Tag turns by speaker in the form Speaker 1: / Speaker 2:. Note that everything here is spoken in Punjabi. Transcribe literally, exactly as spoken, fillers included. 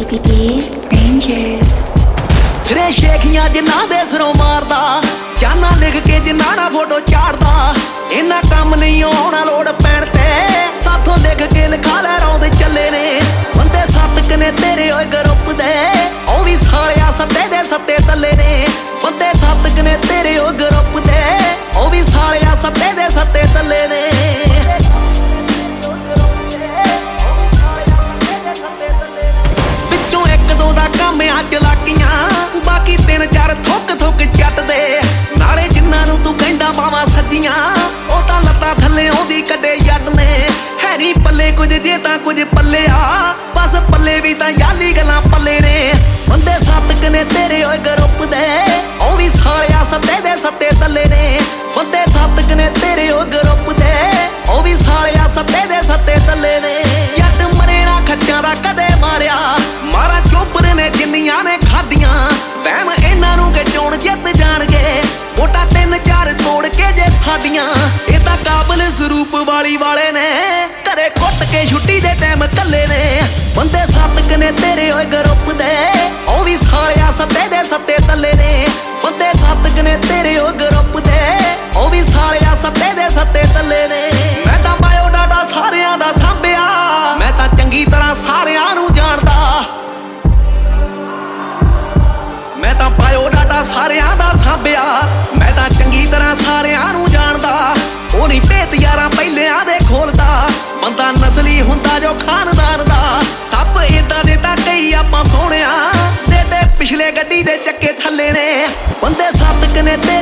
Speaker 1: Baby Beat Rangers
Speaker 2: ਫਿਰੇ ਸ਼ੇਖੀਆਂ ਜਿਨ੍ਹਾਂ ਦੇ ਸਿਰੋਂ ਮਾਰਦਾ ਚਾਨਾ ਲਿਖ ਕੇ ਜਿਨ੍ਹਾਂ ਨਾਲ ਫੋਟੋ ਚਾੜਦਾ ਇਹਨਾਂ ਕੰਮ ਨਹੀਂ ਆਉਣਾ ਲੋੜ ਪੈਣ ਤੇ ਸਾਥੋਂ ਲਿਖ ਕੇ ਲਿਖਾ ਲੈ ਰੌਂਦ ਚੱਲੇ ਨੇ ਬੰਦੇ ਸੱਤ ਕਨੇ ਤੇਰੇ ਓਏ ਗਰੁੱਪ ਦੇ ਉਹ ਵੀ ਸਾਲਿਆ ਸੱਤੇ ਦੇ ਸੱਤੇ ਤੱਲੇ ਨੇ ਬੰਦੇ ਸੱਤ ਕਨੇ ਤੇਰੇ ਓਏ ਗਰੁੱਪ ਦੇ ਉਹ ਵੀ ਸਾਲਿਆ ਸੱਤੇ ਦੇ ਸੱਤੇ ਤੱਲੇ ਨੇ ਵਿੱਚੋਂ ਇੱਕ ਦੋ ਦਾ ਕੰਮ ਆ ਚਲਾਕੀਆਂ ਬਾਕੀ ਤਿੰਨ ਚਾਰ ਥੁੱਕ ਥੁੱਕ ਚੱਟਦੇ ਨਾਲੇ ਜਿੰਨਾਂ ਨੂੰ ਤੂੰ ਕਹਿੰਦਾ ਬਾਵਾਂ ਸੱਜੀਆਂ ਉਹ ਤਾਂ ਲੱਤਾਂ ਥੱਲੇ ਆਉਂਦੀ ਕੱਢੇ ਜੱਟ ਨੇ ਹੈ ਨੀ ਪੱਲੇ ਕੁਝ ਜੇ ਤਾਂ ਕੁਝ ਪੱਲੇ ਆ ਬਸ ਪੱਲੇ ਵੀ ਤਾਂ ਯਾਲੀ ਗੱਲਾਂ ਪੱਲੇ ਨੇ ਬੰਦੇ ਸੱਤ ਕਨੇ ਤੇਰੇ ਓਏ ਗਰੁੱਪ ਦੇ ਉਹ ਵੀ ਸਾਲਿਆ ਸੱਤੇ ਦੇ ਸੱਤੇ ਤੱਲੇ ਨੇ ਬੰਦੇ ਸੱਤ ਕਨੇ ਤੇਰੇ ਓਏ ਗਰੁੱਪ ਦੇ ਉਹ ਵੀ ਸਾਲਿਆ ਸੱਤੇ ਦੇ ਸੱਤੇ ਤੱਲੇ ਨੇ ਜੱਟ ਮਰੇ ਨਾ ਖੱਚਾਂ ਦਾ ਕਦੇ ਮਾਰਿਆ ਮਾਰਾ ਚੋਬਰ ਨੇ ਜਿੰਨੀਆਂ ਨੇ ਖਾਦੀਆਂ ਵਹਿਮ ਇਹਨਾਂ ਨੂੰ ਕਿ ਚੋਣ ਜਿੱਤ ਜਾਣਗੇ ਵੋਟਾਂ ਤਿੰਨ ਚਾਰ ਤੋੜ ਕੇ ਜੇ ਸਾਡੀਆਂ ਇਹ ਤਾਂ ਕਾਬਲ ਸਰੂਪ ਵਾਲੀ ਵਾਲੇ ਨੇ ਘਰੇ ਕੁੱਟ ਕੇ ਛੁੱਟੀ ਦੇ ਟਾਈਮ ਕੱਲੇ ਨੇ ਬੰਦੇ ਸੱਤ ਕਨੇ ਤੇਰੇ ਓਏ ਗਰੁੱਪ ਦੇ ਉਹ ਵੀ ਸਾਲਿਆ ਸੱਤੇ ਦੇ ਸੱਤੇ ਤੱਲੇ ਨੇ ਬੰਦੇ ਸੱਤ ਕਨੇ ਤੇਰੇ ਓਏ ਗਰੁੱਪ ਦੇ ਉਹ ਵੀ ਸਾਲਿਆ ਸੱਤੇ ਦੇ ਸੱਤੇ ਤੱਲੇ ਨੇ ਮੈਂ ਤਾਂ ਬਾਇਓ ਡਾਟਾ ਸਾਰਿਆਂ ਦਾ ਸਾਂਭਿਆ ਮੈਂ ਤਾਂ ਚੰਗੀ ਤਰ੍ਹਾਂ ਸਾਰਿਆਂ ਨੂੰ ਜਾਣਦਾ ਮੈਂ ਤਾਂ ਬਾਇਓ ਡਾਟਾ ਸਾਰਿਆਂ ਦਾ ਸਾਂਭਿਆ ਮੈਂ ਤਾਂ ਚੰਗੀ ਤਰ੍ਹਾਂ ਸਾਰਿਆਂ ਨੂੰ ਜਾਣਦਾ ਉਹ ਨਹੀਂ ਭੇਤ ਯਾਰਾਂ ਪਹਿਲਿਆਂ ਦੇ ਖੋਲਦਾ ਬੰਦਾ ਨਸਲੀ ਹੁੰਦਾ ਜੋ ਖਾਨਦਾਨ ਦਾ ਸਭ ਇਦਾਂ ਦੇ ਤਾਂ ਕਈ ਆਪਾਂ ਸੋਹਣਿਆ ਤੇ ਤੇ ਪਿਛਲੇ ਗੱਡੀ ਦੇ ਚੱਕੇ ਥੱਲੇ ਨੇ ਬੰਦੇ ਸੱਤ ਕਨੇ ਤੇ